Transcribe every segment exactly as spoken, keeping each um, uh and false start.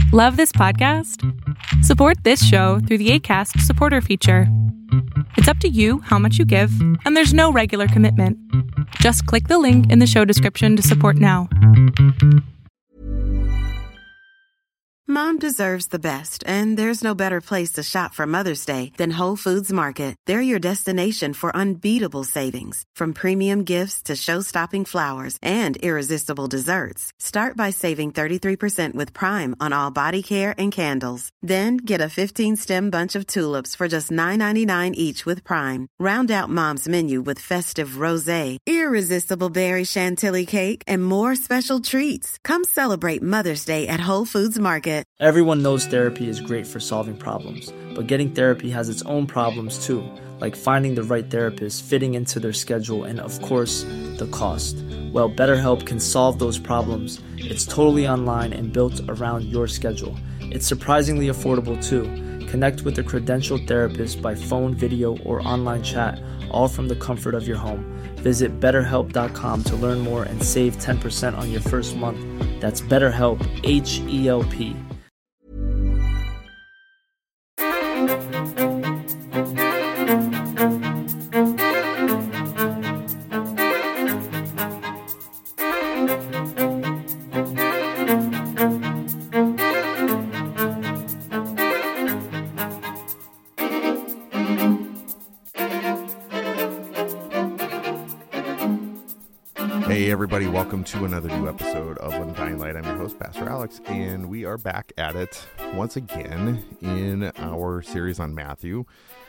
Love this podcast? Support this show through the Acast supporter feature. It's up to you how much you give, and there's no regular commitment. Just click the link in the show description to support now. Mom deserves the best, and there's no better place to shop for Mother's Day than Whole Foods Market. They're your destination for unbeatable savings, from premium gifts to show-stopping flowers and irresistible desserts. Start by saving thirty-three percent with Prime on all body care and candles. Then get a fifteen-stem bunch of tulips for just nine ninety-nine each with Prime. Round out Mom's menu with festive rosé, irresistible berry chantilly cake, and more special treats. Come celebrate Mother's Day at Whole Foods Market. Everyone knows therapy is great for solving problems, but getting therapy has its own problems too, like finding the right therapist, fitting into their schedule, and of course, the cost. Well, BetterHelp can solve those problems. It's totally online and built around your schedule. It's surprisingly affordable too. Connect with a credentialed therapist by phone, video, or online chat, all from the comfort of your home. Visit better help dot com to learn more and save ten percent on your first month. That's BetterHelp, H E L P. Hey everybody, welcome to another new episode of Undying Light. I'm your host, Pastor Alex, and we are back at it once again in our series on Matthew.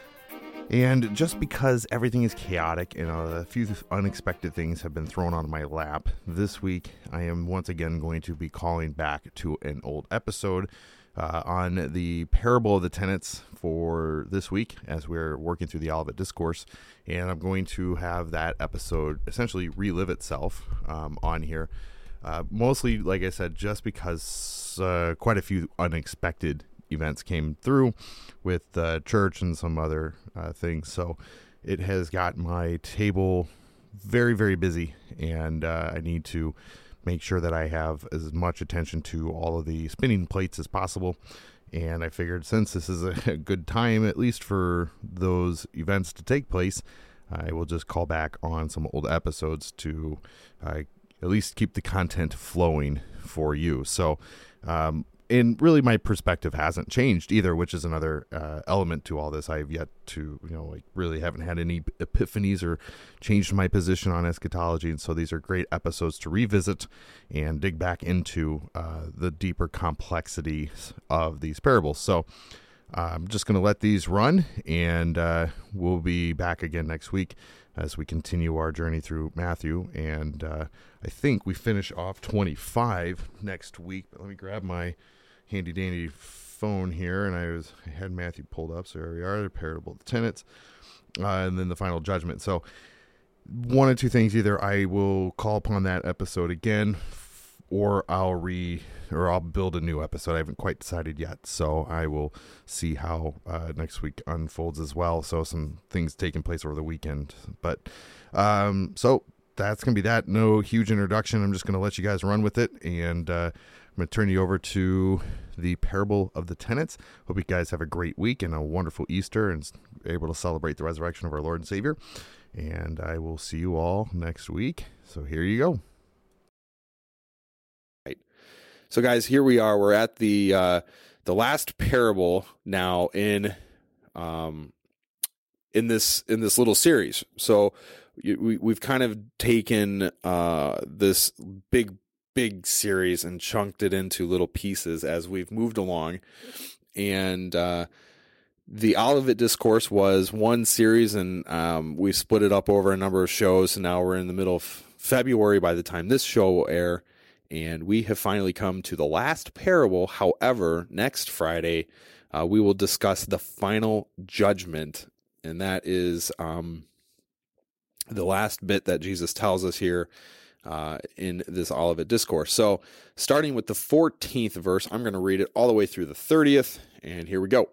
And just because everything is chaotic and a few unexpected things have been thrown on my lap, this week I am once again going to be calling back to an old episode uh, on the parable of the tenants for this week as we're working through the Olivet Discourse. And I'm going to have that episode essentially relive itself um, on here. Uh, mostly, like I said, just because uh, quite a few unexpected events came through with uh, church and some other uh, things. So it has got my table very, very busy, and uh, I need to make sure that I have as much attention to all of the spinning plates as possible. And I figured since this is a good time, at least for those events to take place, I will just call back on some old episodes to uh, at least keep the content flowing for you. So, um, and really my perspective hasn't changed either, which is another uh, element to all this. I've yet to, you know, like really haven't had any epiphanies or changed my position on eschatology. And so these are great episodes to revisit and dig back into uh, the deeper complexities of these parables. So I'm just going to let these run, and uh, we'll be back again next week as we continue our journey through Matthew. And uh, I think we finish off twenty-five next week. But let me grab my handy dandy phone here, and I was I had Matthew pulled up. So here we are, the parable of the tenants, uh, and then the final judgment. So one of two things: either I will call upon that episode again, or I'll re or I'll build a new episode. I haven't quite decided yet, so I will see how uh, next week unfolds as well. So some things taking place over the weekend, but um, so that's gonna be that. No huge introduction. I'm just gonna let you guys run with it, and uh, I'm gonna turn you over to the parable of the tenants. Hope you guys have a great week and a wonderful Easter, and able to celebrate the resurrection of our Lord and Savior. And I will see you all next week. So here you go. So, guys, here we are. We're at the uh, the last parable now in um, in this in this little series. So, we we've kind of taken uh, this big big series and chunked it into little pieces as we've moved along. And uh, the Olivet Discourse was one series, and um, we split it up over a number of shows. And now we're in the middle of February by the time this show will air. And we have finally come to the last parable. However, next Friday, uh, we will discuss the final judgment. And that is um, the last bit that Jesus tells us here uh, in this Olivet Discourse. So starting with the fourteenth verse, I'm going to read it all the way through the thirtieth. And here we go.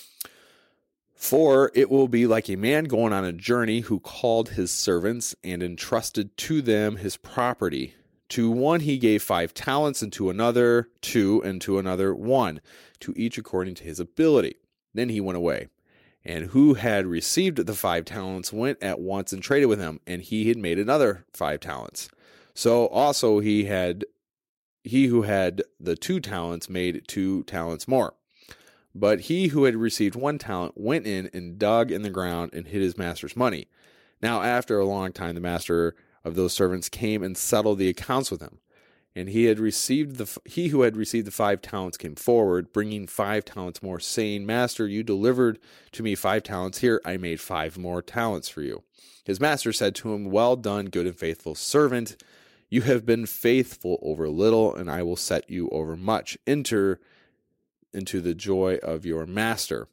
For it will be like a man going on a journey who called his servants and entrusted to them his property. To one he gave five talents, and to another two, and to another one, to each according to his ability. Then he went away. And who had received the five talents went at once and traded with him, and he had made another five talents. So also he had he who had the two talents made two talents more. But he who had received one talent went in and dug in the ground and hid his master's money. Now after a long time the master of those servants came and settled the accounts with him. And he had received the he who had received the five talents came forward, bringing five talents more, saying, Master, you delivered to me five talents. Here I made five more talents for you. His master said to him, Well done, good and faithful servant. You have been faithful over little, and I will set you over much. Enter into the joy of your master.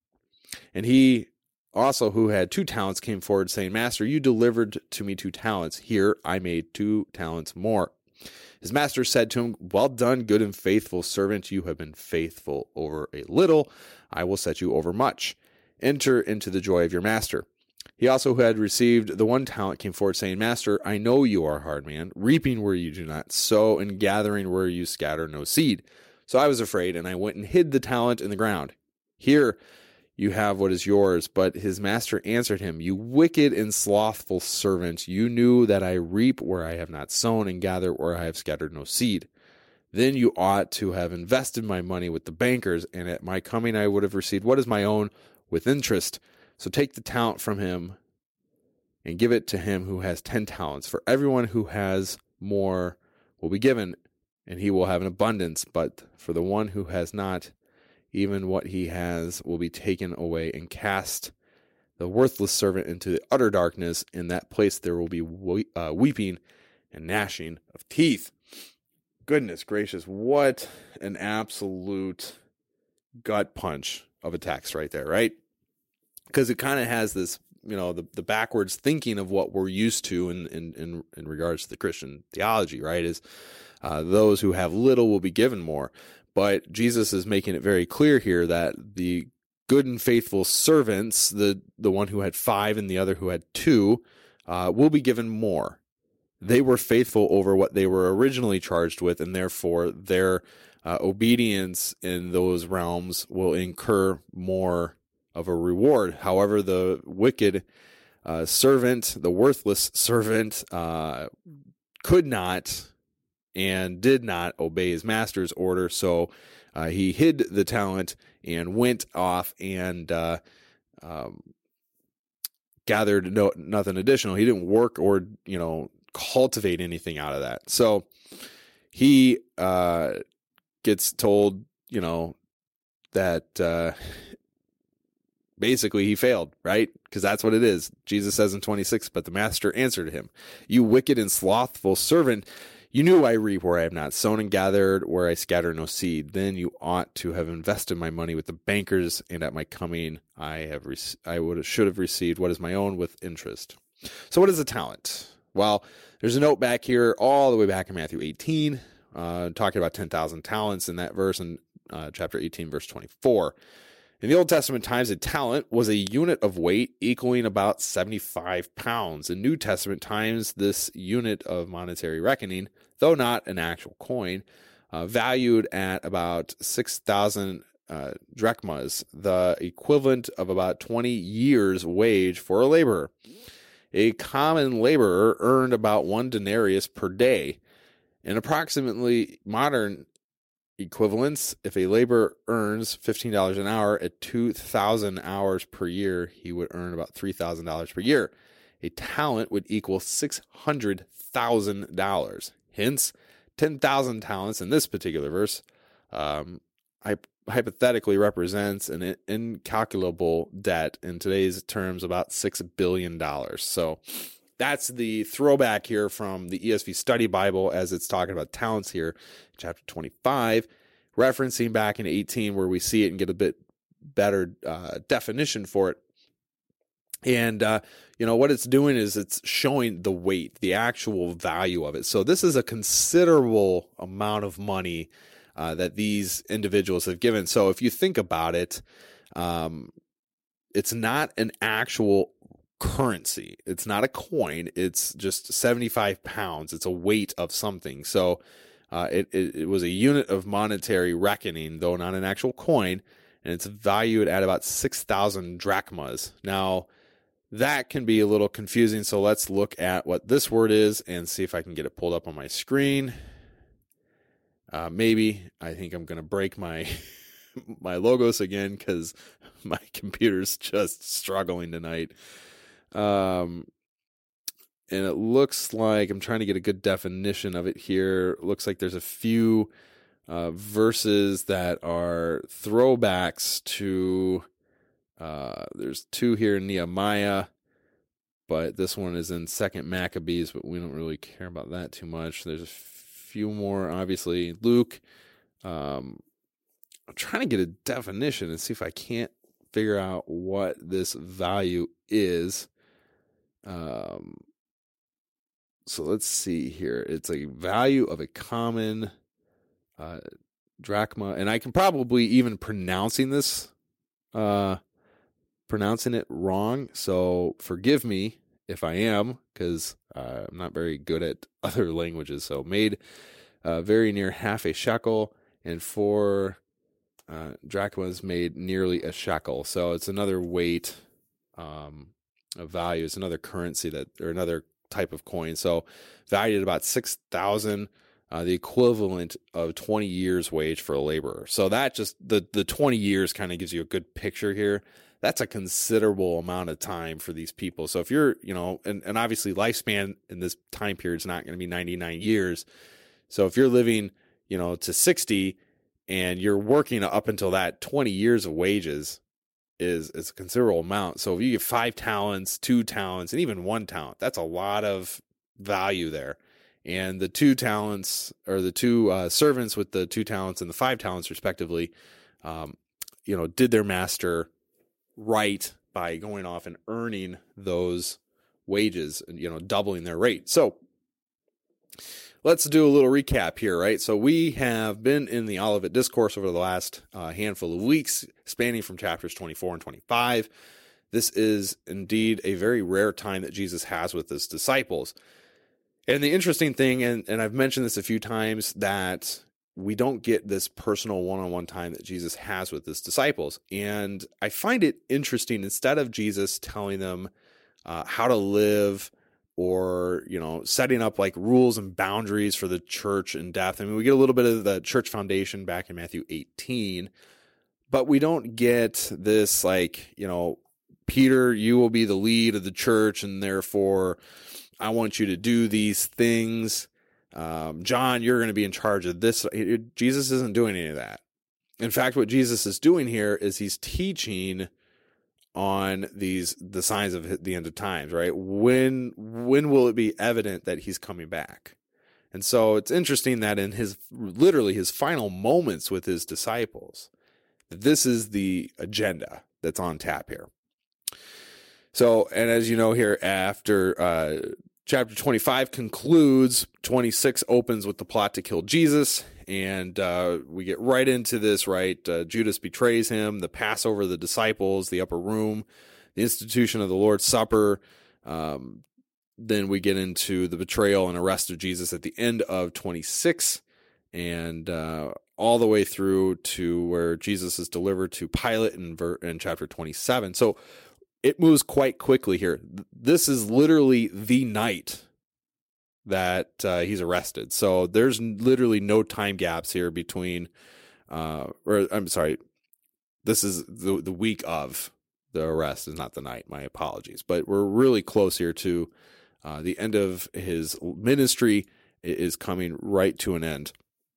And he also, who had two talents, came forward, saying, Master, you delivered to me two talents. Here I made two talents more. His master said to him, Well done, good and faithful servant. You have been faithful over a little. I will set you over much. Enter into the joy of your master. He also, who had received the one talent, came forward, saying, Master, I know you are a hard man, reaping where you do not sow, and gathering where you scatter no seed. So I was afraid, and I went and hid the talent in the ground. Here you have what is yours. But his master answered him, You wicked and slothful servant, you knew that I reap where I have not sown and gather where I have scattered no seed. Then you ought to have invested my money with the bankers, and at my coming I would have received what is my own with interest. So take the talent from him and give it to him who has ten talents. For everyone who has more will be given, and he will have an abundance. But for the one who has not, even what he has will be taken away. And cast the worthless servant into the utter darkness. In that place there will be we- uh, weeping and gnashing of teeth. Goodness gracious, what an absolute gut punch of a text right there, right? Because it kind of has this, you know, the, the backwards thinking of what we're used to in, in, in, in regards to the Christian theology, right? Is uh, those who have little will be given more. But Jesus is making it very clear here that the good and faithful servants, the, the one who had five and the other who had two, uh, will be given more. They were faithful over what they were originally charged with, and therefore their uh, obedience in those realms will incur more of a reward. However, the wicked uh, servant, the worthless servant, uh, could not and did not obey his master's order, so uh, he hid the talent and went off and uh, um, gathered no, nothing additional. He didn't work or, you know, cultivate anything out of that. So he uh, gets told, you know, that uh, basically he failed, right? Because that's what it is. Jesus says in twenty-six, but the master answered him, You wicked and slothful servant, you knew I reap where I have not sown and gathered where I scatter no seed. Then you ought to have invested my money with the bankers, and at my coming I have re- I would should have received what is my own with interest. So what is a talent? Well, there's a note back here, all the way back in Matthew eighteen, uh, talking about ten thousand talents in that verse in uh, chapter eighteen, verse twenty-four. In the Old Testament times, a talent was a unit of weight equaling about seventy-five pounds. In New Testament times, this unit of monetary reckoning, though not an actual coin, uh, valued at about six thousand uh, drachmas, the equivalent of about twenty years' wage for a laborer. A common laborer earned about one denarius per day. In approximately modern equivalents, if a laborer earns fifteen dollars an hour at two thousand hours per year, he would earn about three thousand dollars per year. A talent would equal six hundred thousand dollars. Hence, ten thousand talents in this particular verse um, hypothetically represents an incalculable debt, in today's terms about six billion dollars. So that's the throwback here from the E S V Study Bible as it's talking about talents here, chapter twenty-five, referencing back in eighteen where we see it and get a bit better uh, definition for it. And, uh, you know, what it's doing is it's showing the weight, the actual value of it. So this is a considerable amount of money uh, that these individuals have given. So if you think about it, um, it's not an actual currency. It's not a coin. It's just seventy-five pounds. It's a weight of something. So uh, it, it, it was a unit of monetary reckoning, though not an actual coin, and it's valued at about six thousand drachmas. Now, that can be a little confusing, so let's look at what this word is and see if I can get it pulled up on my screen. Uh, maybe. I think I'm going to break my my logos again because my computer's just struggling tonight. Um, and it looks like I'm trying to get a good definition of it here. It looks like there's a few uh, verses that are throwbacks to, uh, there's two here in Nehemiah, but this one is in Second Maccabees, but we don't really care about that too much. There's a few more, obviously, Luke. Um, I'm trying to get a definition and see if I can't figure out what this value is. Um, so let's see here. It's a value of a common uh, drachma, and I can probably even pronouncing this, uh, pronouncing it wrong. So forgive me if I am, because uh, I'm not very good at other languages. So made uh, very near half a shekel, and four uh, drachmas made nearly a shekel. So it's another weight um, of value. It's another currency that, or another type of coin. So valued at about six thousand, uh, the equivalent of twenty years wage for a laborer. So that just, the, the twenty years kind of gives you a good picture here. That's a considerable amount of time for these people. So if you're, you know, and, and obviously lifespan in this time period is not going to be ninety-nine years. So if you're living, you know, to sixty and you're working up until that, twenty years of wages is, is a considerable amount. So if you get five talents, two talents, and even one talent, that's a lot of value there. And the two talents, or the two uh, servants with the two talents and the five talents respectively, um, you know, did their master right by going off and earning those wages and, you know, doubling their rate. So let's do a little recap here, right? So we have been in the Olivet Discourse over the last uh, handful of weeks, spanning from chapters twenty-four and twenty-five. This is indeed a very rare time that Jesus has with his disciples. And the interesting thing, and, and I've mentioned this a few times, that we don't get this personal one-on-one time that Jesus has with his disciples. And I find it interesting, instead of Jesus telling them uh, how to live, or, you know, setting up like rules and boundaries for the church in depth. I mean, we get a little bit of the church foundation back in Matthew eighteen, but we don't get this, like, you know, Peter, you will be the lead of the church, and therefore I want you to do these things. Um, John, you're going to be in charge of this. Jesus isn't doing any of that. In fact, what Jesus is doing here is he's teaching on these, the signs of the end of times, right? When, when will it be evident that he's coming back? And so it's interesting that in his, literally his final moments with his disciples, this is the agenda that's on tap here. So, and as you know here, after, uh, chapter twenty-five concludes, twenty-six opens with the plot to kill Jesus. And uh, we get right into this, right? Uh, Judas betrays him, the Passover of the disciples, the upper room, the institution of the Lord's Supper. Um, then we get into the betrayal and arrest of Jesus at the end of twenty-six, and uh, all the way through to where Jesus is delivered to Pilate in, ver- in chapter twenty-seven. So it moves quite quickly here. This is literally the night that uh, he's arrested. So there's literally no time gaps here between, uh, or I'm sorry, this is the the week of the arrest, is not the night. My apologies. But we're really close here to uh, the end of his ministry is coming right to an end.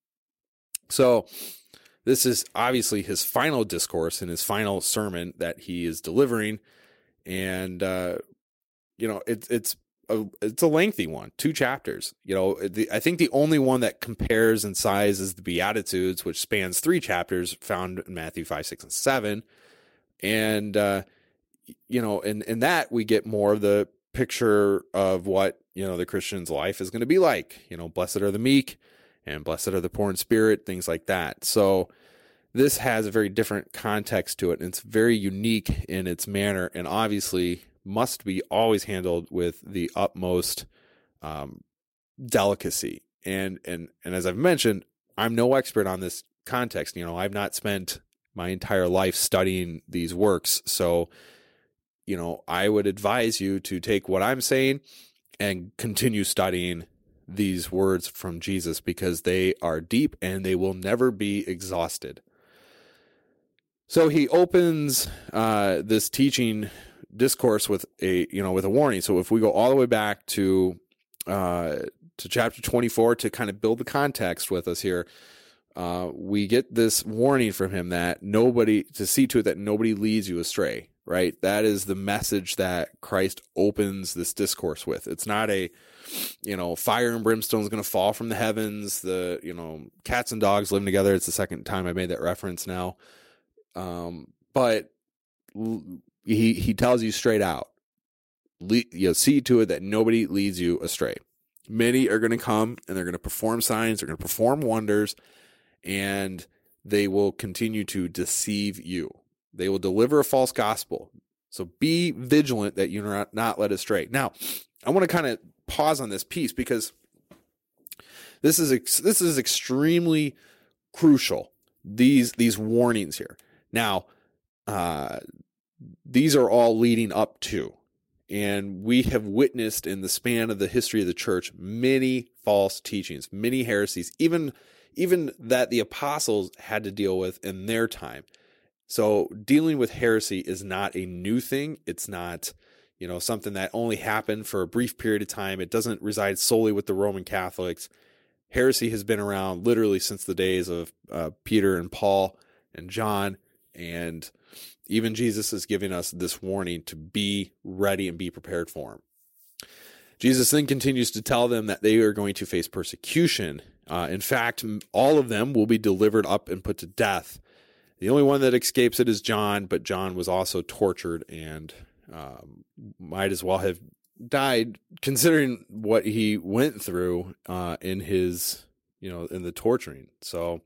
So this is obviously his final discourse and his final sermon that he is delivering. And, uh, you know, it, it's a, it's a lengthy one, two chapters. You know, the, I think the only one that compares in size is the Beatitudes, which spans three chapters, found in Matthew five, six, and seven. And, uh, you know, in, in that we get more of the picture of what, you know, the Christian's life is going to be like. You know, blessed are the meek, and blessed are the poor in spirit, things like that. So this has a very different context to it, and it's very unique in its manner. And obviously, must be always handled with the utmost um, delicacy. And, and, and as I've mentioned, I'm no expert on this context. You know, I've not spent my entire life studying these works. So, you know, I would advise you to take what I'm saying and continue studying these words from Jesus, because they are deep and they will never be exhausted. So he opens uh, this teaching discourse with a, you know, with a warning. So if we go all the way back to uh, to chapter twenty-four to kind of build the context with us here, uh, we get this warning from him that nobody, to see to it that nobody leads you astray, right? That is the message that Christ opens this discourse with. It's not a, you know, fire and brimstone is going to fall from the heavens. The, you know, cats and dogs living together. It's the second time I made that reference now. Um, but he, he tells you straight out, le- you know, see to it that nobody leads you astray. Many are going to come and they're going to perform signs. They're going to perform wonders, and they will continue to deceive you. They will deliver a false gospel. So be vigilant that you're not, not led astray. Now, I want to kind of pause on this piece, because this is ex- this is extremely crucial. These these warnings here. Now, uh, these are all leading up to, and we have witnessed in the span of the history of the church many false teachings, many heresies, even even that the apostles had to deal with in their time. So dealing with heresy is not a new thing. It's not, you know, something that only happened for a brief period of time. It doesn't reside solely with the Roman Catholics. Heresy has been around literally since the days of uh, Peter and Paul and John, and even Jesus is giving us this warning to be ready and be prepared for him. Jesus then continues to tell them that they are going to face persecution. Uh, in fact, all of them will be delivered up and put to death. The only one that escapes it is John, but John was also tortured and um, might as well have died, considering what he went through uh, in his, you know, in the torturing. So,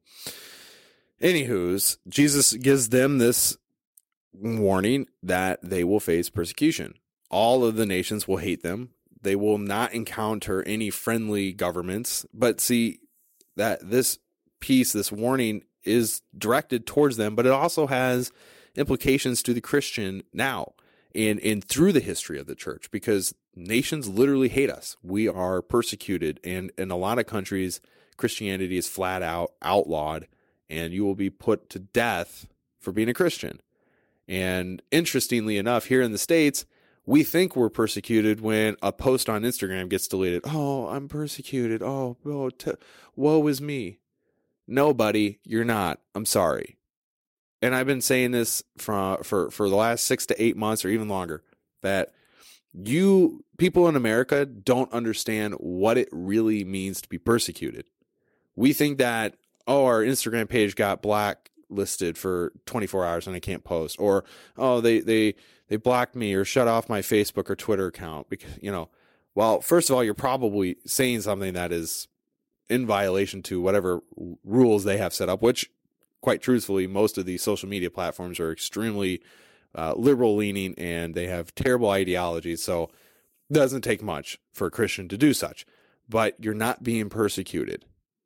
anywho's, Jesus gives them this warning that they will face persecution. All of the nations will hate them. They will not encounter any friendly governments. But see, that this piece, this warning, is directed towards them, but it also has implications to the Christian now and, and through the history of the church, because nations literally hate us. We are persecuted, and in a lot of countries, Christianity is flat out outlawed, and you will be put to death for being a Christian. And interestingly enough, here in the States, we think we're persecuted when a post on Instagram gets deleted. Oh, I'm persecuted. Oh, oh t- woe is me. No, buddy, you're not. I'm sorry. And I've been saying this for, for, for the last six to eight months or even longer, that you, people in America, don't understand what it really means to be persecuted. We think that, oh, our Instagram page got blacklisted for twenty-four hours and I can't post. Or, oh, they, they, they blocked me or shut off my Facebook or Twitter account. Because, you know, well, first of all, you're probably saying something that is in violation to whatever rules they have set up, which, quite truthfully, most of these social media platforms are extremely uh, liberal leaning, and they have terrible ideologies. So it doesn't take much for a Christian to do such, but you're not being persecuted.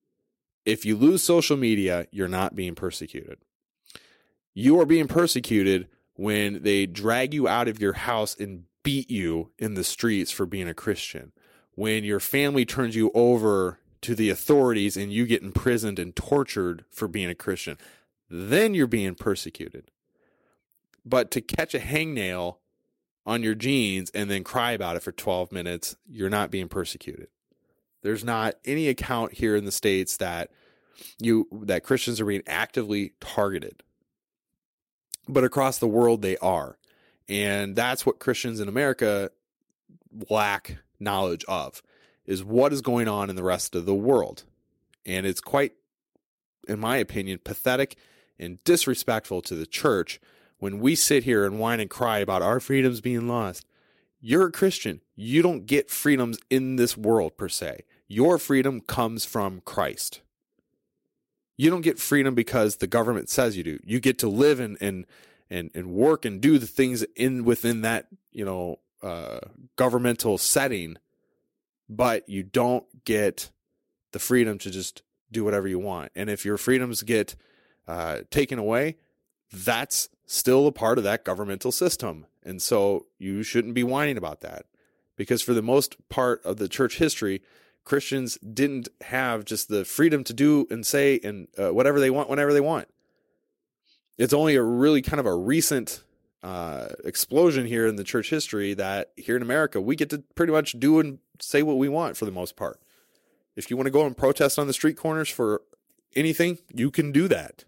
If you lose social media, you're not being persecuted. You are being persecuted when they drag you out of your house and beat you in the streets for being a Christian. When your family turns you over to the authorities and you get imprisoned and tortured for being a Christian, then you're being persecuted. But to catch a hangnail on your jeans and then cry about it for twelve minutes, you're not being persecuted. There's not any account here in the States that you that Christians are being actively targeted. But across the world, they are. And that's what Christians in America lack knowledge of, is what is going on in the rest of the world. And it's quite, in my opinion, pathetic and disrespectful to the church when we sit here and whine and cry about our freedoms being lost. You're a Christian. You don't get freedoms in this world per se. Your freedom comes from Christ. You don't get freedom because the government says you do. You get to live and and and, and work and do the things in within that, you know, uh, governmental setting, but you don't get the freedom to just do whatever you want. And if your freedoms get uh, taken away, that's still a part of that governmental system. And so you shouldn't be whining about that, because for the most part of the church history, Christians didn't have just the freedom to do and say and uh, whatever they want, whenever they want. It's only a really kind of a recent uh, explosion here in the church history that here in America, we get to pretty much do and say what we want for the most part. If you want to go and protest on the street corners for anything, you can do that.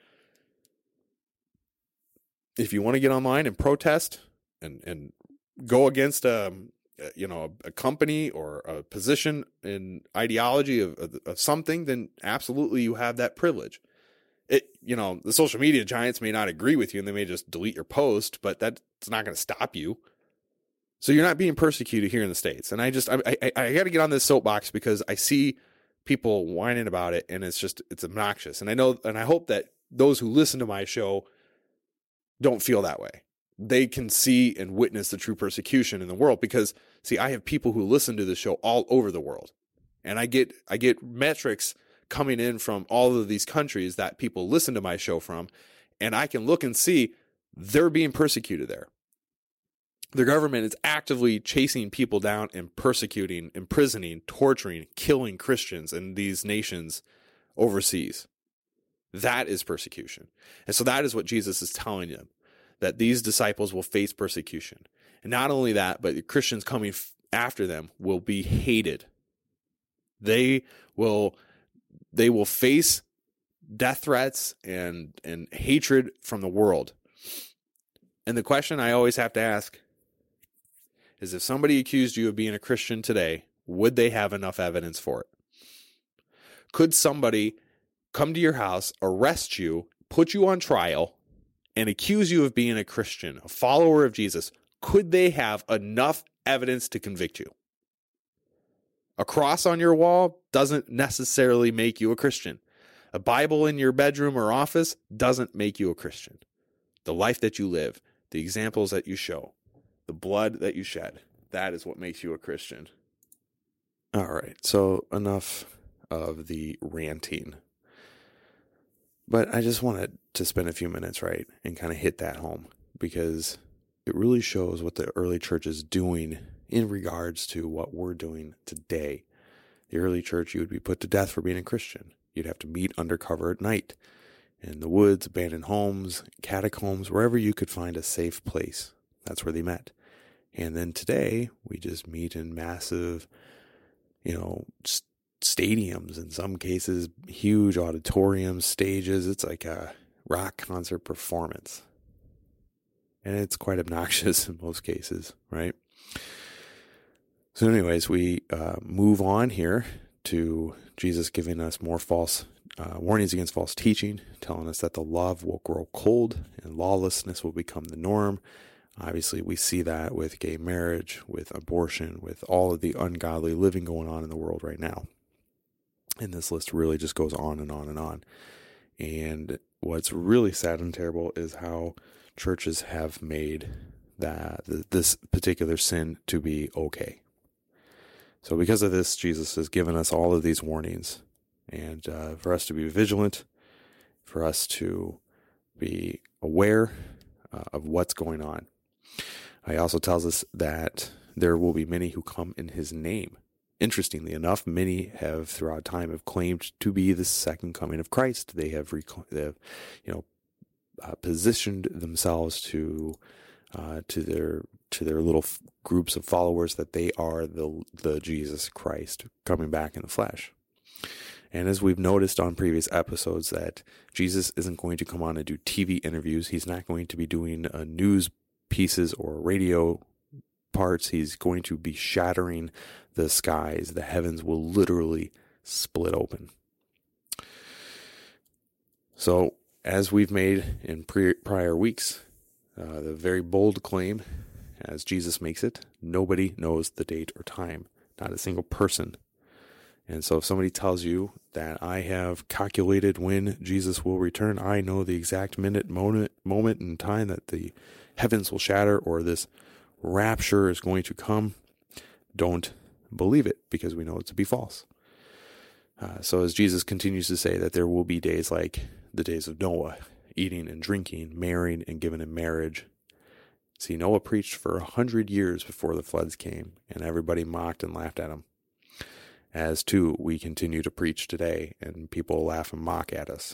If you want to get online and protest and, and go against um, you know, a, a company or a position in ideology of, of, of something, then absolutely you have that privilege. It, you know, the social media giants may not agree with you and they may just delete your post, but that's not going to stop you. So you're not being persecuted here in the States. And I just, I, I, I got to get on this soapbox because I see people whining about it and it's just, it's obnoxious. And I know, and I hope that those who listen to my show don't feel that way. They can see and witness the true persecution in the world, because see, I have people who listen to the show all over the world, and I get, I get metrics coming in from all of these countries that people listen to my show from, and I can look and see they're being persecuted there. The government is actively chasing people down and persecuting, imprisoning, torturing, killing Christians in these nations overseas. That is persecution. And so that is what Jesus is telling them, that these disciples will face persecution. And not only that, but the Christians coming f- after them will be hated. They will, they will face death threats and, and hatred from the world. And the question I always have to ask is, if somebody accused you of being a Christian today, would they have enough evidence for it? Could somebody come to your house, arrest you, put you on trial, and accuse you of being a Christian, a follower of Jesus? Could they have enough evidence to convict you? A cross on your wall doesn't necessarily make you a Christian. A Bible in your bedroom or office doesn't make you a Christian. The life that you live, the examples that you show, the blood that you shed, that is what makes you a Christian. All right, so enough of the ranting. But I just wanted to spend a few minutes, right, and kind of hit that home, because it really shows what the early church is doing in regards to what we're doing today. The early church, you would be put to death for being a Christian. You'd have to meet undercover at night in the woods, abandoned homes, catacombs, wherever you could find a safe place. That's where they met. And then today, we just meet in massive, you know, st- stadiums, in some cases, huge auditoriums, stages. It's like a rock concert performance. And it's quite obnoxious in most cases, right? So anyways, we uh, move on here to Jesus giving us more false uh, warnings against false teaching, telling us that the love will grow cold and lawlessness will become the norm. Obviously, we see that with gay marriage, with abortion, with all of the ungodly living going on in the world right now. And this list really just goes on and on and on. And what's really sad and terrible is how churches have made that this particular sin to be okay. So because of this, Jesus has given us all of these warnings, and uh, for us to be vigilant, for us to be aware uh, of what's going on. He also tells us that there will be many who come in his name. Interestingly enough, many have throughout time have claimed to be the second coming of Christ. They have, rec- they have you know, uh, positioned themselves to uh, to their to their little f- groups of followers that they are the the Jesus Christ coming back in the flesh. And as we've noticed on previous episodes, that Jesus isn't going to come on and do T V interviews. He's not going to be doing uh, news pieces or radio parts. He's going to be shattering the skies. The heavens will literally split open. So, as we've made in pre- prior weeks, uh, the very bold claim, as Jesus makes it, nobody knows the date or time, not a single person. And so if somebody tells you that I have calculated when Jesus will return, I know the exact minute, moment, moment in time that the heavens will shatter, or this rapture is going to come, don't believe it, because we know it to be false. Uh, so as Jesus continues to say that there will be days like the days of Noah, eating and drinking, marrying and giving in marriage. See, Noah preached for a hundred years before the floods came, and everybody mocked and laughed at him. As too, we continue to preach today, and people laugh and mock at us.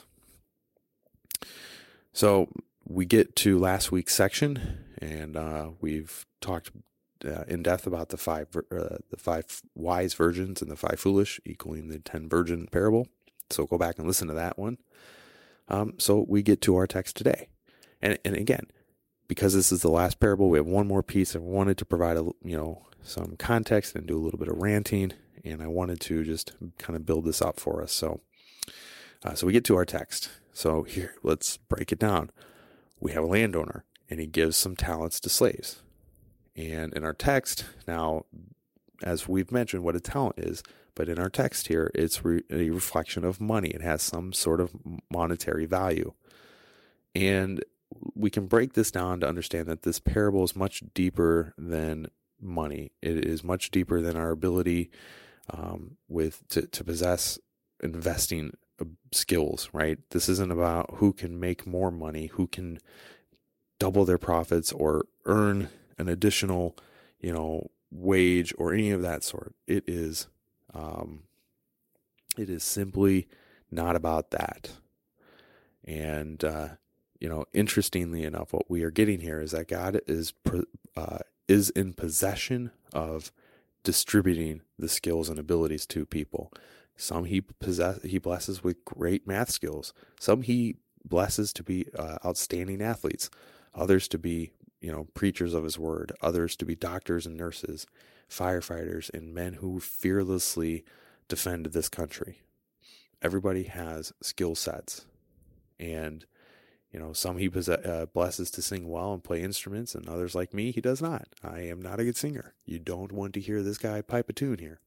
So we get to last week's section, and uh, we've talked uh, in depth about the five uh, the five wise virgins and the five foolish, equaling the ten virgin parable. So go back and listen to that one. Um, so we get to our text today, and and again, because this is the last parable, we have one more piece. I wanted to provide a you know some context and do a little bit of ranting, and I wanted to just kind of build this up for us. So, uh, so we get to our text. So here, let's break it down. We have a landowner, and he gives some talents to slaves. And in our text, now, as we've mentioned what a talent is, but in our text here, it's re- a reflection of money. It has some sort of monetary value. And we can break this down to understand that this parable is much deeper than money. It is much deeper than our ability um, with to, to possess investing skills, right? This isn't about who can make more money, who can double their profits or earn an additional, you know, wage or any of that sort. It is, um, it is simply not about that. And, uh, you know, interestingly enough, what we are getting here is that God is, uh, is in possession of distributing the skills and abilities to people. Some he possess, he blesses with great math skills. Some he blesses to be uh, outstanding athletes. Others to be, you know, preachers of his word. Others to be doctors and nurses, firefighters, and men who fearlessly defend this country. Everybody has skill sets, and you know, some he possess, uh, blesses to sing well and play instruments, and others like me, he does not. I am not a good singer. You don't want to hear this guy pipe a tune here.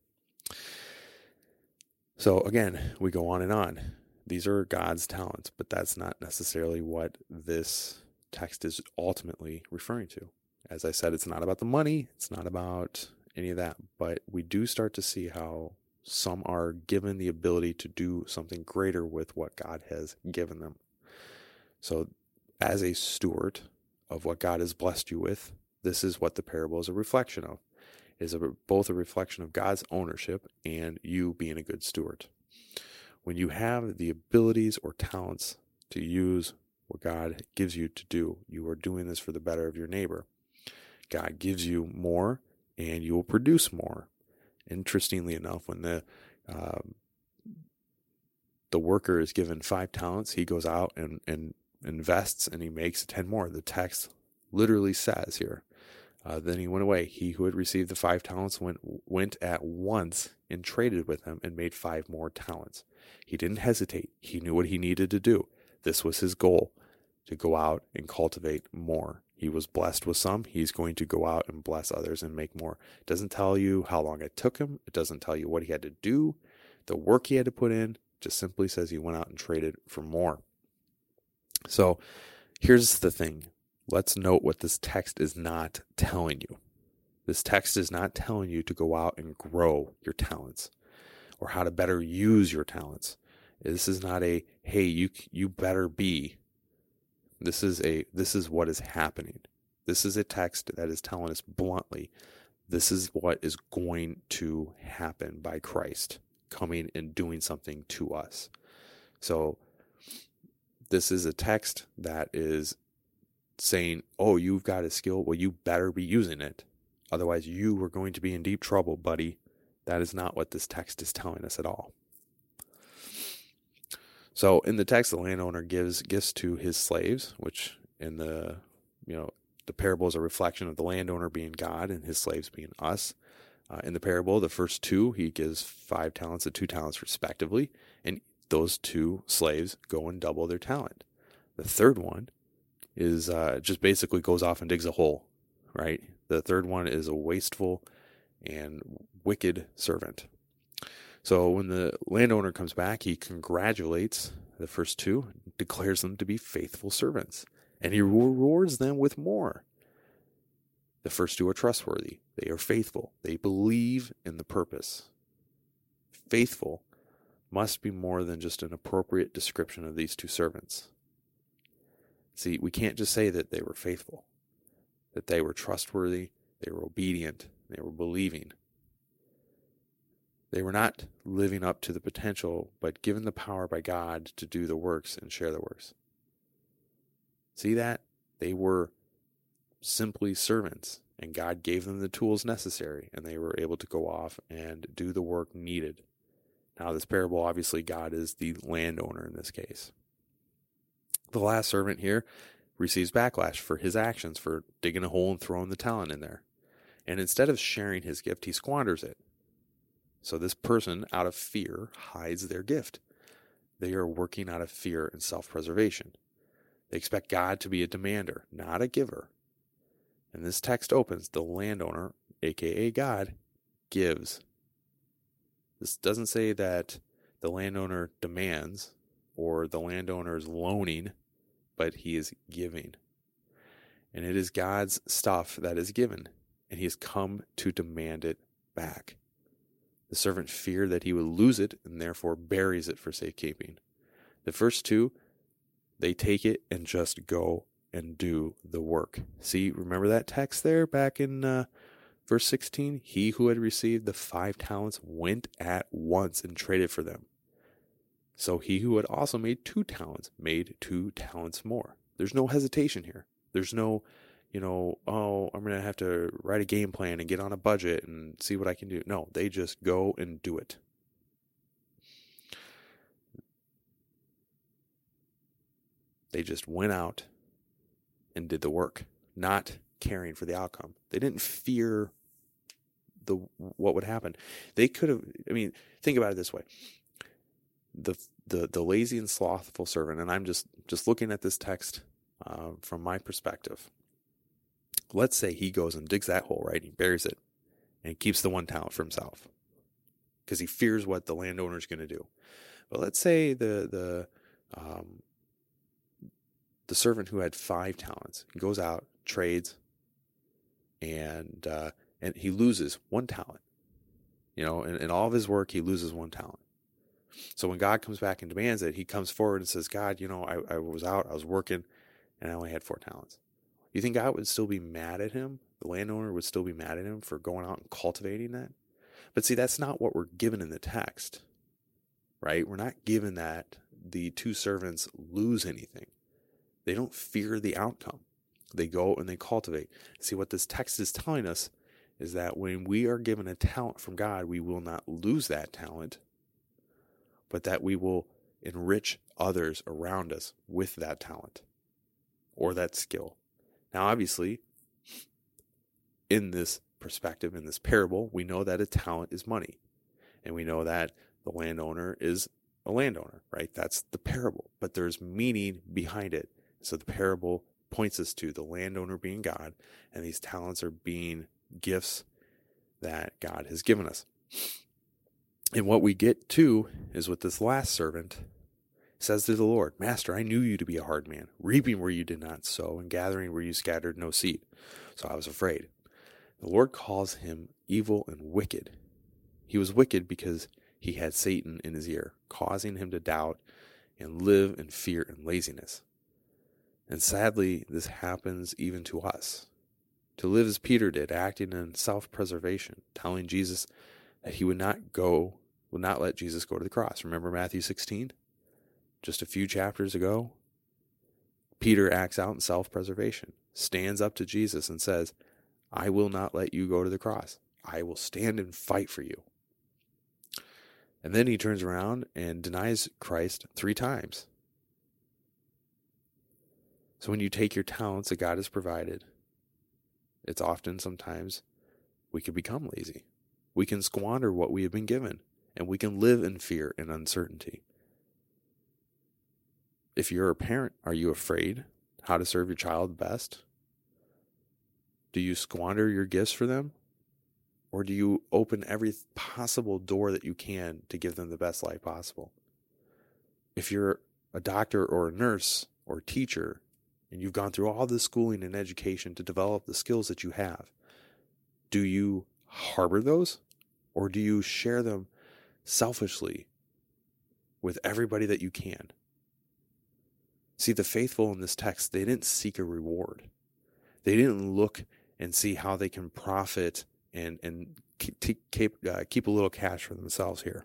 So again, we go on and on. These are God's talents, but that's not necessarily what this text is ultimately referring to. As I said, it's not about the money. It's not about any of that, but we do start to see how some are given the ability to do something greater with what God has given them. So as a steward of what God has blessed you with, this is what the parable is a reflection of. It is a, both a reflection of God's ownership and you being a good steward. When you have the abilities or talents to use what God gives you to do, you are doing this for the better of your neighbor. God gives you more and you will produce more. Interestingly enough, when the um, the worker is given five talents, he goes out and, and invests and he makes ten more. The text literally says here, uh, then he went away. He who had received the five talents went went at once and traded with them and made five more talents. He didn't hesitate. He knew what he needed to do. This was his goal, to go out and cultivate more. He was blessed with some. He's going to go out and bless others and make more. It doesn't tell you how long it took him. It doesn't tell you what he had to do, the work he had to put in. It just simply says he went out and traded for more. So here's the thing. Let's note what this text is not telling you. This text is not telling you to go out and grow your talents or how to better use your talents. This is not a, hey, you you better be. This is a this is what is happening. This is a text that is telling us bluntly, this is what is going to happen by Christ coming and doing something to us. So this is a text that is saying, oh, you've got a skill, well, you better be using it. Otherwise, you are going to be in deep trouble, buddy. That is not what this text is telling us at all. So in the text, the landowner gives gifts to his slaves, which in the, you know, the parable is a reflection of the landowner being God and his slaves being us. Uh, in the parable, the first two, he gives five talents and two talents respectively, and those two slaves go and double their talent. The third one is uh, just basically goes off and digs a hole, right? The third one is a wasteful and wicked servant. So when the landowner comes back, he congratulates the first two, declares them to be faithful servants, and he rewards them with more. The first two are trustworthy. They are faithful. They believe in the purpose. Faithful must be more than just an appropriate description of these two servants. See, we can't just say that they were faithful, that they were trustworthy, they were obedient, they were believing. They were not living up to the potential, but given the power by God to do the works and share the works. See that? They were simply servants, and God gave them the tools necessary, and they were able to go off and do the work needed. Now, this parable, obviously, God is the landowner in this case. The last servant here receives backlash for his actions, for digging a hole and throwing the talent in there. And instead of sharing his gift, he squanders it. So this person, out of fear, hides their gift. They are working out of fear and self-preservation. They expect God to be a demander, not a giver. And this text opens, the landowner, aka God, gives. This doesn't say that the landowner demands or the landowner is loaning, but he is giving. And it is God's stuff that is given, and he has come to demand it back. The servant feared that he would lose it and therefore buries it for safekeeping. The first two, they take it and just go and do the work. See, remember that text there back in uh, verse sixteen? He who had received the five talents went at once and traded for them. So he who had also made two talents made two talents more. There's no hesitation here. There's no, you know, oh, I'm going to have to write a game plan and get on a budget and see what I can do. No, they just go and do it. They just went out and did the work, not caring for the outcome. They didn't fear the what would happen. They could have, I mean, think about it this way. The the the lazy and slothful servant, and I'm just, just looking at this text uh, from my perspective. Let's say he goes and digs that hole, right? And he buries it, and he keeps the one talent for himself because he fears what the landowner is going to do. But let's say the the um, the servant who had five talents goes out, trades, and uh, and he loses one talent. You know, in, in all of his work, he loses one talent. So when God comes back and demands it, he comes forward and says, God, you know, I, I was out, I was working, and I only had four talents. You think God would still be mad at him? The landowner would still be mad at him for going out and cultivating that? But see, that's not what we're given in the text, right? We're not given that the two servants lose anything. They don't fear the outcome. They go and they cultivate. See, what this text is telling us is that when we are given a talent from God, we will not lose that talent, but that we will enrich others around us with that talent or that skill. Now, obviously, in this perspective, in this parable, we know that a talent is money. And we know that the landowner is a landowner, right? That's the parable. But there's meaning behind it. So the parable points us to the landowner being God, and these talents are being gifts that God has given us. And what we get to is with this last servant says to the Lord, Master, I knew you to be a hard man, reaping where you did not sow and gathering where you scattered no seed. So I was afraid. The Lord calls him evil and wicked. He was wicked because he had Satan in his ear, causing him to doubt and live in fear and laziness. And sadly, this happens even to us. To live as Peter did, acting in self-preservation, telling Jesus that he would not go, would not let Jesus go to the cross. Remember Matthew sixteen? Just a few chapters ago, Peter acts out in self-preservation, stands up to Jesus and says, I will not let you go to the cross. I will stand and fight for you. And then he turns around and denies Christ three times. So when you take your talents that God has provided, it's often sometimes we can become lazy. We can squander what we have been given, and we can live in fear and uncertainty. If you're a parent, are you afraid how to serve your child best? Do you squander your gifts for them? Or do you open every possible door that you can to give them the best life possible? If you're a doctor or a nurse or a teacher, and you've gone through all this schooling and education to develop the skills that you have, do you harbor those, or do you share them selfishly with everybody that you can? See, the faithful in this text, they didn't seek a reward. They didn't look and see how they can profit and, and keep, keep, uh, keep a little cash for themselves here.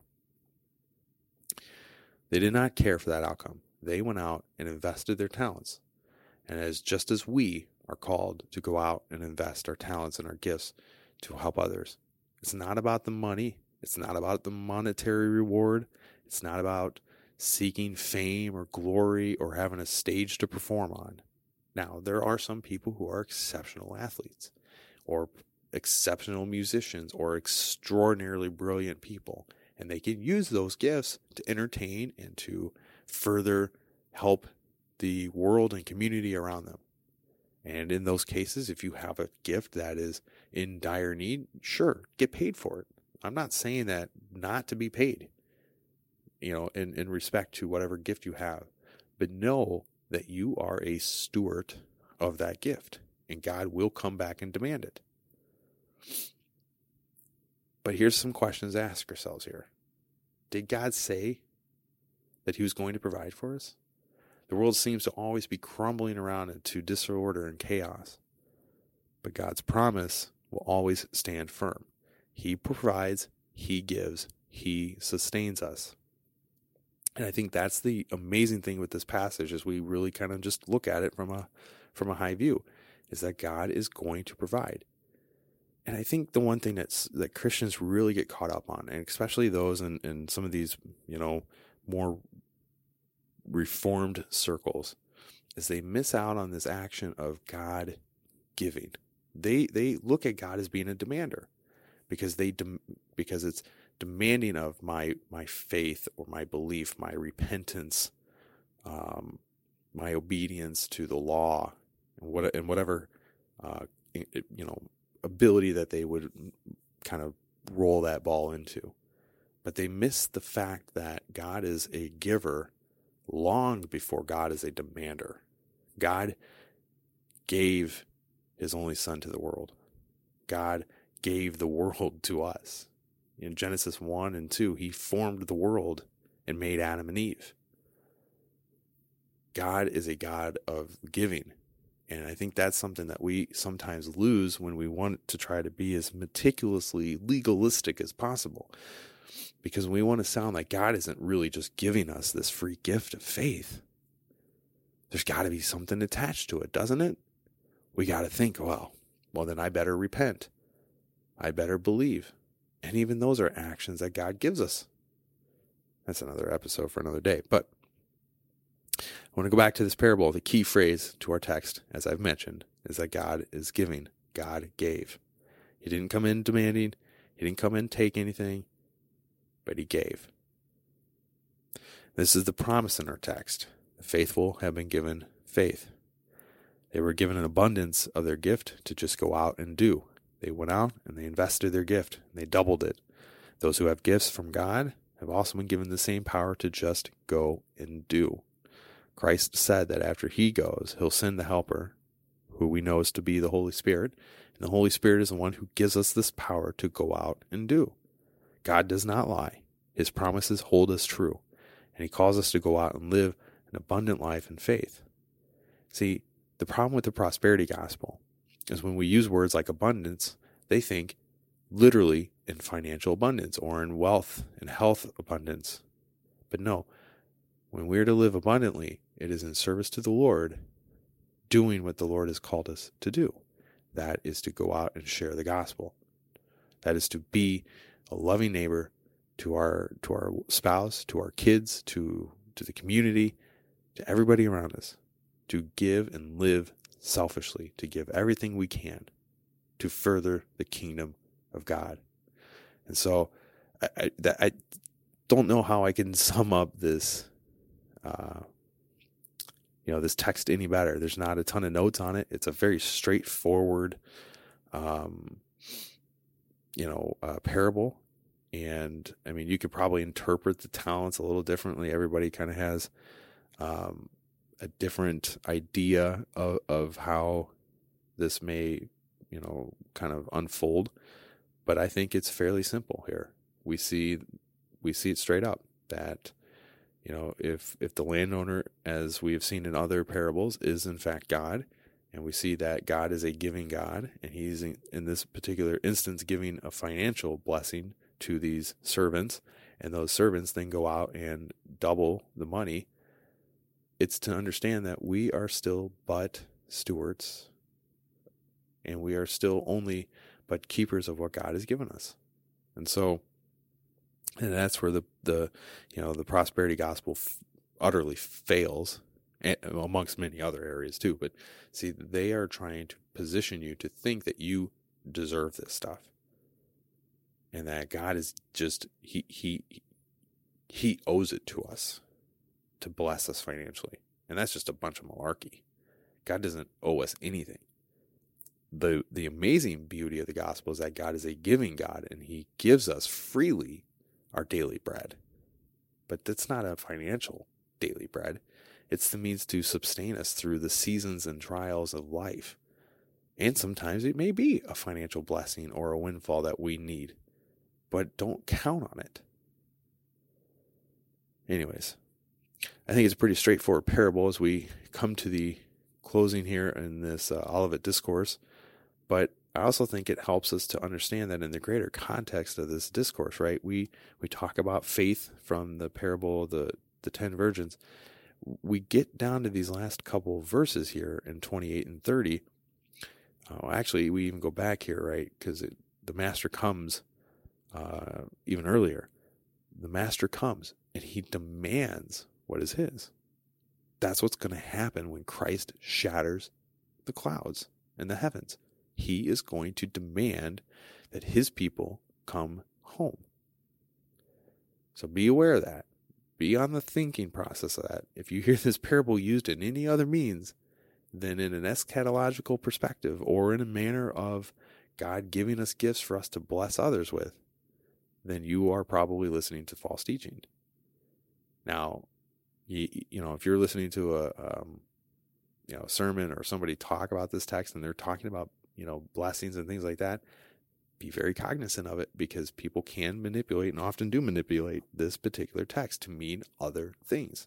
They did not care for that outcome. They went out and invested their talents. And as just as we are called to go out and invest our talents and our gifts to help others, it's not about the money. It's not about the monetary reward. It's not about seeking fame or glory or having a stage to perform on. Now, there are some people who are exceptional athletes or exceptional musicians or extraordinarily brilliant people, and they can use those gifts to entertain and to further help the world and community around them. And in those cases, if you have a gift that is in dire need, sure, get paid for it. I'm not saying that not to be paid, you know, in, in respect to whatever gift you have, but know that you are a steward of that gift, and God will come back and demand it. But here's some questions to ask ourselves here. Did God say that he was going to provide for us? The world seems to always be crumbling around into disorder and chaos, but God's promise will always stand firm. He provides, he gives, he sustains us. And I think that's the amazing thing with this passage, as we really kind of just look at it from a from a high view, is that God is going to provide. And I think the one thing that's that Christians really get caught up on, and especially those in, in some of these, you know, more reformed circles, is they miss out on this action of God giving. They they look at God as being a demander, because they dem- because it's demanding of my my faith or my belief, my repentance, um, my obedience to the law, and what and whatever uh, you know ability that they would kind of roll that ball into. But they miss the fact that God is a giver long before God is a demander. God gave his only son to the world. God gave the world to us. In Genesis one and two, he formed the world and made Adam and Eve. God is a God of giving. And I think that's something that we sometimes lose when we want to try to be as meticulously legalistic as possible. Because we want to sound like God isn't really just giving us this free gift of faith. There's got to be something attached to it, doesn't it? We got to think, well, well, then I better repent. I better believe. And even those are actions that God gives us. That's another episode for another day. But I want to go back to this parable. The key phrase to our text, as I've mentioned, is that God is giving. God gave. He didn't come in demanding. He didn't come in take anything, but he gave. This is the promise in our text. The faithful have been given faith. They were given an abundance of their gift to just go out and do. They went out and they invested their gift, and they doubled it. Those who have gifts from God have also been given the same power to just go and do. Christ said that after he goes, he'll send the helper, who we know is to be the Holy Spirit. And the Holy Spirit is the one who gives us this power to go out and do. God does not lie. His promises hold us true. And he calls us to go out and live an abundant life in faith. See, the problem with the prosperity gospel is when we use words like abundance, they think literally in financial abundance or in wealth and health abundance. But no, when we're to live abundantly, it is in service to the Lord, doing what the Lord has called us to do. That is to go out and share the gospel. That is to be a loving neighbor to our to our spouse, to our kids, to, to the community, to everybody around us. To give and live selfishly, to give everything we can to further the kingdom of God. And so I, I, that, I don't know how I can sum up this uh, you know, this text any better. There's not a ton of notes on it. It's a very straightforward, um, you know, uh, parable. And I mean, you could probably interpret the talents a little differently. Everybody kind of has, um, a different idea of, of how this may, you know, kind of unfold. But I think it's fairly simple here. We see, we see it straight up that, you know, if, if the landowner, as we have seen in other parables, is in fact God, and we see that God is a giving God, and he's in, in this particular instance giving a financial blessing to these servants, and those servants then go out and double the money, it's to understand that we are still but stewards, and we are still only but keepers of what God has given us. And so, and that's where the, the you know, the prosperity gospel f- utterly fails, amongst many other areas too. But see, they are trying to position you to think that you deserve this stuff, and that God is just, he, he, he owes it to us to bless us financially. And that's just a bunch of malarkey. God doesn't owe us anything. The, the amazing beauty of the gospel is that God is a giving God, and he gives us freely our daily bread. But that's not a financial daily bread. It's the means to sustain us through the seasons and trials of life. And sometimes it may be a financial blessing or a windfall that we need, but don't count on it. Anyways, I think it's a pretty straightforward parable as we come to the closing here in this uh, Olivet Discourse. But I also think it helps us to understand that in the greater context of this discourse, right? We we talk about faith from the parable of the, the ten virgins. We get down to these last couple of verses here in twenty-eight and thirty. Oh, actually, we even go back here, right? Because the master comes uh, even earlier. The master comes and he demands what is his. That's what's going to happen when Christ shatters the clouds and the heavens. He is going to demand that his people come home. So be aware of that. Be on the thinking process of that. If you hear this parable used in any other means than in an eschatological perspective or in a manner of God giving us gifts for us to bless others with, then you are probably listening to false teaching. Now, you, you know, if you're listening to a um, you know sermon or somebody talk about this text and they're talking about, you know, blessings and things like that, be very cognizant of it, because people can manipulate and often do manipulate this particular text to mean other things.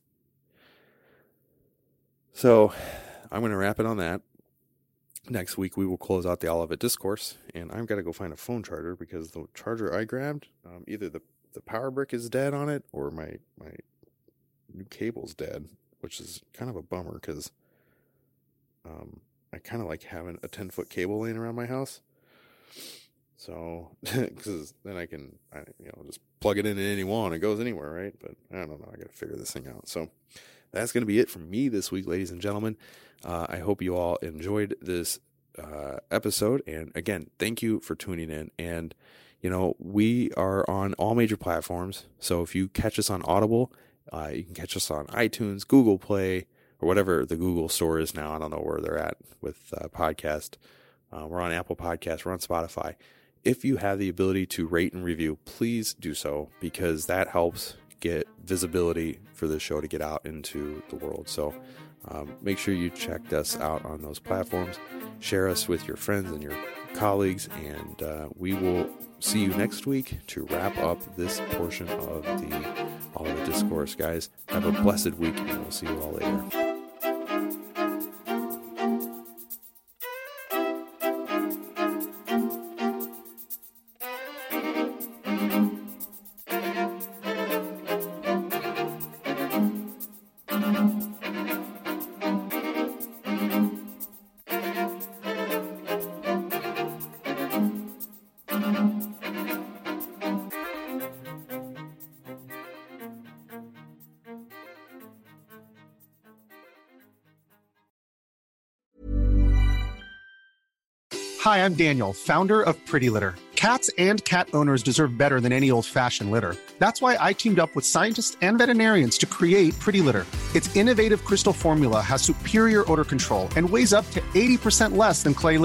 So I'm going to wrap it on that. Next week, we will close out the Olivet Discourse, and I've got to go find a phone charger because the charger I grabbed, um, either the, the power brick is dead on it or my, my new cable's dead, which is kind of a bummer because um, I kind of like having a ten-foot cable laying around my house. So, because then I can, I, you know, just plug it in at any wall and it goes anywhere, right? But I don't know. I got to figure this thing out. So that's going to be it from me this week, ladies and gentlemen. Uh, I hope you all enjoyed this uh, episode. And again, thank you for tuning in. And, you know, we are on all major platforms. So if you catch us on Audible, uh, you can catch us on iTunes, Google Play, or whatever the Google store is now. I don't know where they're at with uh, podcast. Uh, we're on Apple Podcasts. We're on Spotify. If you have the ability to rate and review, please do so, because that helps get visibility for the show to get out into the world. So um, make sure you check us out on those platforms. Share us with your friends and your colleagues, and uh, we will see you next week to wrap up this portion of the Olivet Discourse. Guys, have a blessed week, and we'll see you all later. Hi, I'm Daniel, founder of Pretty Litter. Cats and cat owners deserve better than any old-fashioned litter. That's why I teamed up with scientists and veterinarians to create Pretty Litter. Its innovative crystal formula has superior odor control and weighs up to eighty percent less than clay litter.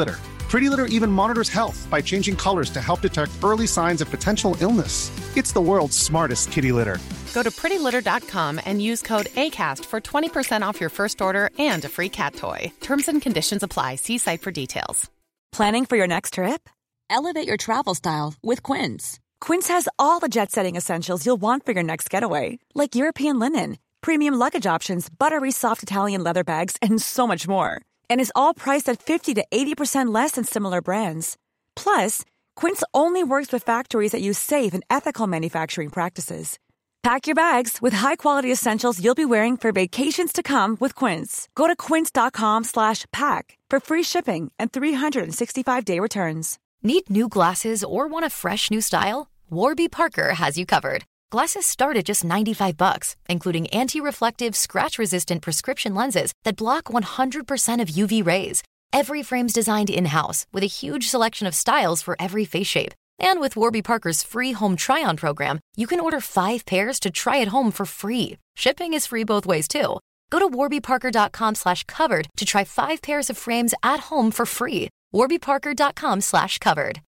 Pretty Litter even monitors health by changing colors to help detect early signs of potential illness. It's the world's smartest kitty litter. Go to pretty litter dot com and use code ACAST for twenty percent off your first order and a free cat toy. Terms and conditions apply. See site for details. Planning for your next trip? Elevate your travel style with Quince. Quince has all the jet-setting essentials you'll want for your next getaway, like European linen, premium luggage options, buttery soft Italian leather bags, and so much more. And is all priced at fifty to eighty percent less than similar brands. Plus, Quince only works with factories that use safe and ethical manufacturing practices. Pack your bags with high-quality essentials you'll be wearing for vacations to come with Quince. Go to quince.com slash pack for free shipping and three sixty-five day returns. Need new glasses or want a fresh new style? Warby Parker has you covered. Glasses start at just ninety-five bucks, including anti-reflective, scratch-resistant prescription lenses that block one hundred percent of U V rays. Every frame's designed in-house with a huge selection of styles for every face shape. And with Warby Parker's free home try-on program, you can order five pairs to try at home for free. Shipping is free both ways, too. Go to warbyparker.com slash covered to try five pairs of frames at home for free. warbyparker.com slash covered.